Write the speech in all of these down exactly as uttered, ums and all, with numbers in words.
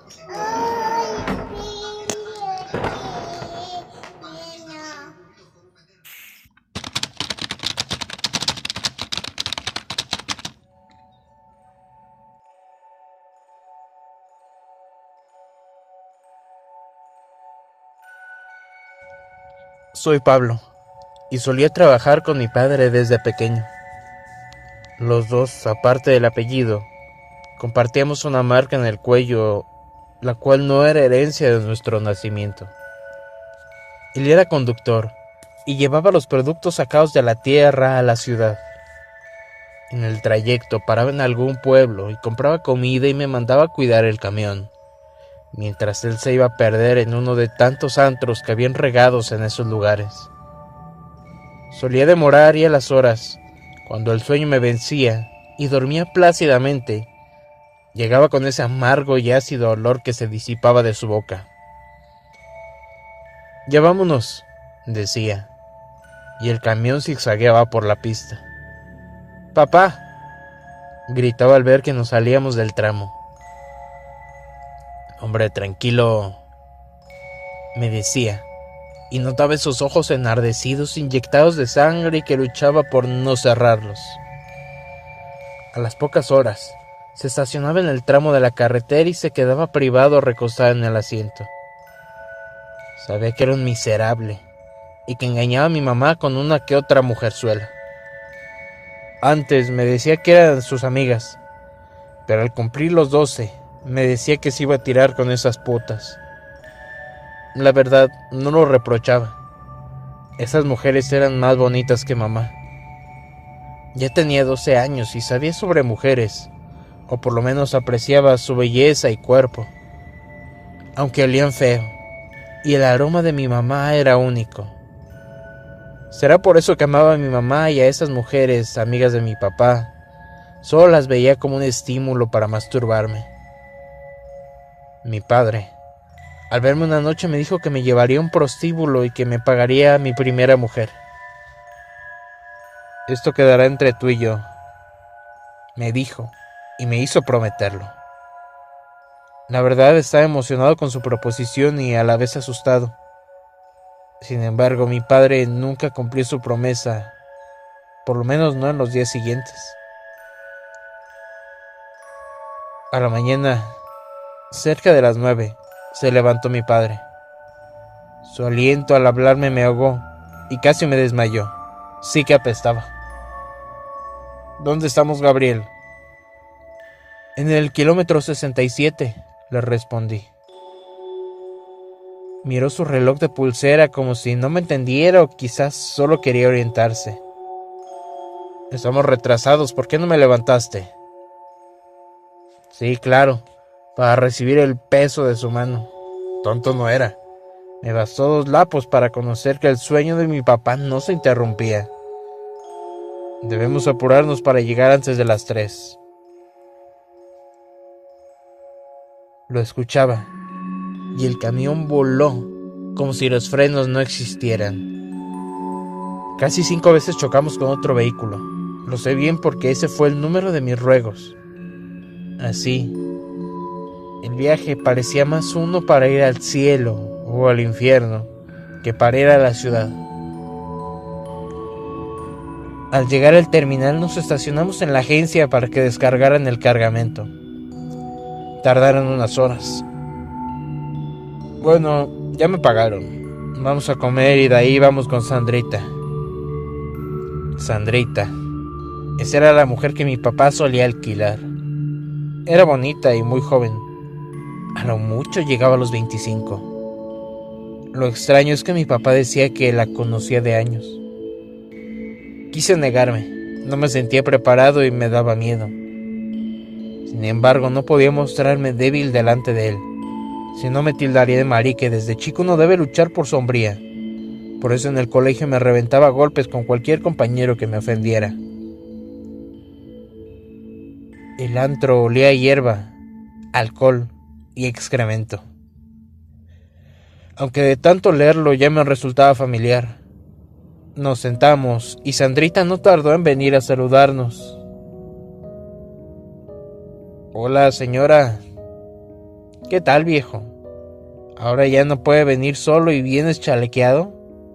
Soy Pablo, y solía trabajar con mi padre desde pequeño. Los dos, aparte del apellido, compartíamos una marca en el cuello, la cual no era herencia de nuestro nacimiento. Él era conductor y llevaba los productos sacados de la tierra a la ciudad. En el trayecto paraba en algún pueblo y compraba comida y me mandaba a cuidar el camión, mientras él se iba a perder en uno de tantos antros que habían regados en esos lugares. Solía demorar y a las horas, cuando el sueño me vencía y dormía plácidamente, llegaba con ese amargo y ácido olor que se disipaba de su boca. «Ya vámonos», decía, y el camión zigzagueaba por la pista. «¡Papá!», gritaba al ver que nos salíamos del tramo. «Hombre, tranquilo», me decía, y notaba esos ojos enardecidos inyectados de sangre y que luchaba por no cerrarlos. A las pocas horas, se estacionaba en el tramo de la carretera y se quedaba privado recostado en el asiento. Sabía que era un miserable y que engañaba a mi mamá con una que otra mujerzuela. Antes me decía que eran sus amigas, pero al cumplir los doce me decía que se iba a tirar con esas putas. La verdad, no lo reprochaba. Esas mujeres eran más bonitas que mamá. Ya tenía doce años y sabía sobre mujeres, o por lo menos apreciaba su belleza y cuerpo, aunque olían feo, y el aroma de mi mamá era único. Será por eso que amaba a mi mamá y a esas mujeres, amigas de mi papá. Solo las veía como un estímulo para masturbarme. Mi padre, al verme una noche, me dijo que me llevaría a un prostíbulo y que me pagaría a mi primera mujer. «Esto quedará entre tú y yo», me dijo, y me hizo prometerlo. La verdad, estaba emocionado con su proposición y a la vez asustado. Sin embargo, mi padre nunca cumplió su promesa, por lo menos no en los días siguientes. A la mañana, cerca de las nueve, se levantó mi padre. Su aliento al hablarme me ahogó y casi me desmayó. Sí que apestaba. «¿Dónde estamos, Gabriel?» «En el kilómetro sesenta y siete», le respondí. Miró su reloj de pulsera como si no me entendiera o quizás solo quería orientarse. «Estamos retrasados, ¿por qué no me levantaste?» «Sí, claro, para recibir el peso de su mano». Tonto no era. Me bastó dos lapos para conocer que el sueño de mi papá no se interrumpía. «Debemos apurarnos para llegar antes de las tres». Lo escuchaba, y el camión voló como si los frenos no existieran. Casi cinco veces chocamos con otro vehículo. Lo sé bien porque ese fue el número de mis ruegos. Así, el viaje parecía más uno para ir al cielo o al infierno que para ir a la ciudad. Al llegar al terminal nos estacionamos en la agencia para que descargaran el cargamento. Tardaron unas horas. «Bueno, ya me pagaron. Vamos a comer y de ahí vamos con Sandrita». Sandrita. Esa era la mujer que mi papá solía alquilar. Era bonita y muy joven. A lo mucho llegaba a los veinticinco. Lo extraño es que mi papá decía que la conocía de años. Quise negarme. No me sentía preparado y me daba miedo. Sin embargo, no podía mostrarme débil delante de él. Si no me tildaría de marica, desde chico uno debe luchar por su hombría. Por eso en el colegio me reventaba a golpes con cualquier compañero que me ofendiera. El antro olía a hierba, alcohol y excremento. Aunque de tanto leerlo ya me resultaba familiar. Nos sentamos y Sandrita no tardó en venir a saludarnos. «Hola, señora». ¿Qué tal, viejo? ¿Ahora ya no puede venir solo y vienes chalequeado?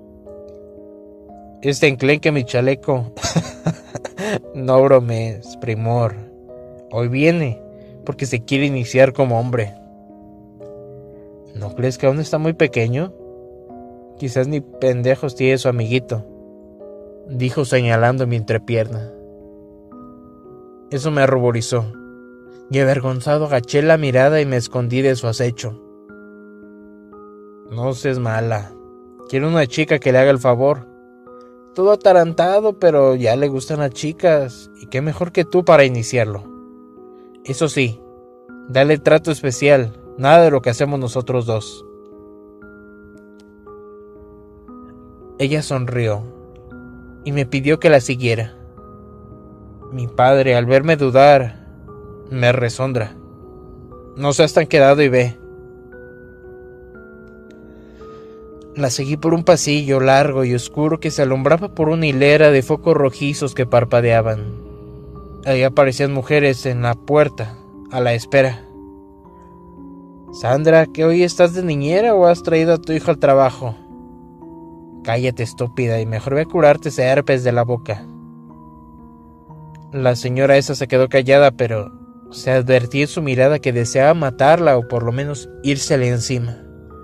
Este enclenque mi chaleco. No bromes, primor. Hoy viene porque se quiere iniciar como hombre. ¿No crees que aún está muy pequeño? Quizás ni pendejos tiene su amiguito, dijo señalando mi entrepierna. Eso me ruborizó, y avergonzado agaché la mirada y me escondí de su acecho. No seas mala. Quiero una chica que le haga el favor. Todo atarantado, pero ya le gustan las chicas, y qué mejor que tú para iniciarlo. Eso sí, dale trato especial, nada de lo que hacemos nosotros dos. Ella sonrió y me pidió que la siguiera. Mi padre, al verme dudar, me resondra. No seas tan quedado y ve. La seguí por un pasillo largo y oscuro que se alumbraba por una hilera de focos rojizos que parpadeaban. Ahí aparecían mujeres en la puerta, a la espera. Sandra, ¿que hoy estás de niñera o has traído a tu hijo al trabajo? Cállate, estúpida, y mejor ve a curarte ese herpes de la boca. La señora esa se quedó callada, pero se advertía en su mirada que deseaba matarla o por lo menos írsele encima.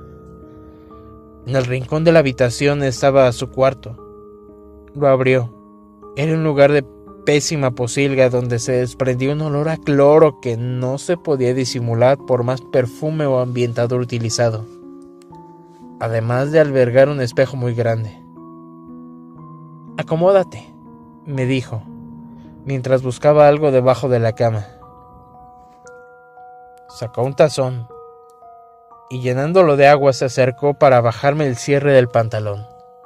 En el rincón de la habitación estaba su cuarto. Lo abrió. Era un lugar de pésima posilga donde se desprendía un olor a cloro que no se podía disimular por más perfume o ambientador utilizado, además de albergar un espejo muy grande. Acomódate, me dijo, mientras buscaba algo debajo de la cama. Sacó un tazón y llenándolo de agua se acercó para bajarme el cierre del pantalón.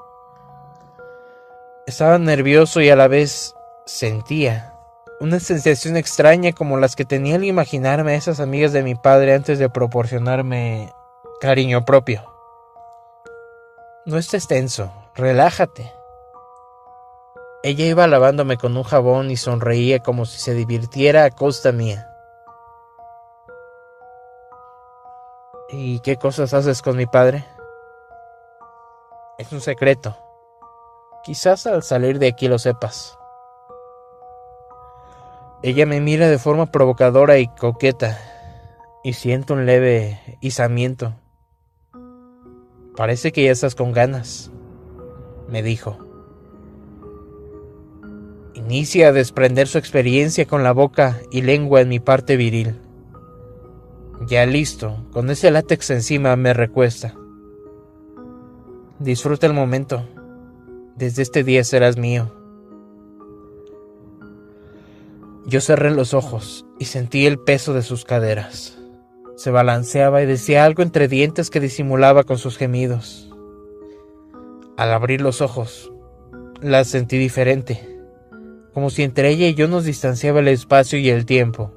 Estaba nervioso y a la vez sentía una sensación extraña como las que tenía al imaginarme a esas amigas de mi padre antes de proporcionarme cariño propio. No estés tenso, relájate. Ella iba lavándome con un jabón y sonreía como si se divirtiera a costa mía. ¿Y qué cosas haces con mi padre? Es un secreto. Quizás al salir de aquí lo sepas. Ella me mira de forma provocadora y coqueta, y siento un leve izamiento. Parece que ya estás con ganas, me dijo. Inicia a desprender su experiencia con la boca y lengua en mi parte viril. Ya listo, con ese látex encima me recuesta. Disfruta el momento. Desde este día serás mío. Yo cerré los ojos y sentí el peso de sus caderas. Se balanceaba y decía algo entre dientes que disimulaba con sus gemidos. Al abrir los ojos, la sentí diferente, como si entre ella y yo nos distanciaba el espacio y el tiempo.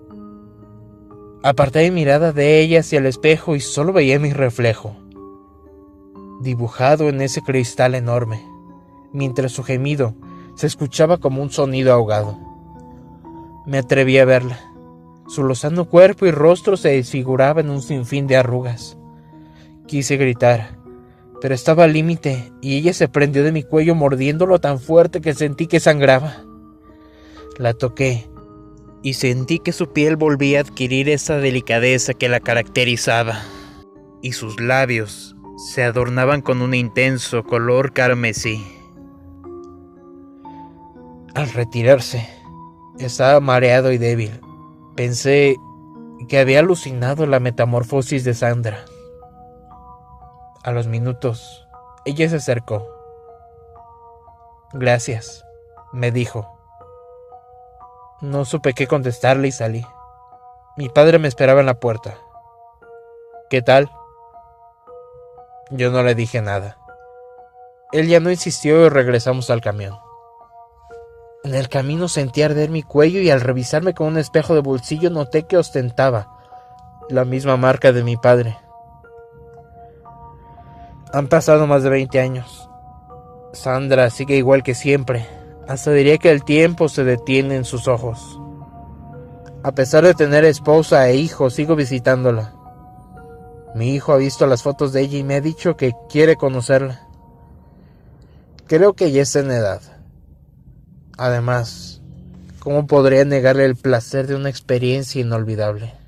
Aparté mi mirada de ella hacia el espejo y solo veía mi reflejo, dibujado en ese cristal enorme, mientras su gemido se escuchaba como un sonido ahogado. Me atreví a verla. Su lozano cuerpo y rostro se desfiguraba en un sinfín de arrugas. Quise gritar, pero estaba al límite y ella se prendió de mi cuello mordiéndolo tan fuerte que sentí que sangraba. La toqué y sentí que su piel volvía a adquirir esa delicadeza que la caracterizaba, y sus labios se adornaban con un intenso color carmesí. Al retirarse, estaba mareado y débil. Pensé que había alucinado la metamorfosis de Sandra. A los minutos, ella se acercó. Gracias, me dijo. No supe qué contestarle y salí. Mi padre me esperaba en la puerta. ¿Qué tal? Yo no le dije nada. Él ya no insistió y regresamos al camión. En el camino sentí arder mi cuello y al revisarme con un espejo de bolsillo noté que ostentaba la misma marca de mi padre. Han pasado más de veinte años. Sandra sigue igual que siempre. Hasta diría que el tiempo se detiene en sus ojos. A pesar de tener esposa e hijos, sigo visitándola. Mi hijo ha visto las fotos de ella y me ha dicho que quiere conocerla. Creo que ya está en edad. Además, ¿cómo podría negarle el placer de una experiencia inolvidable?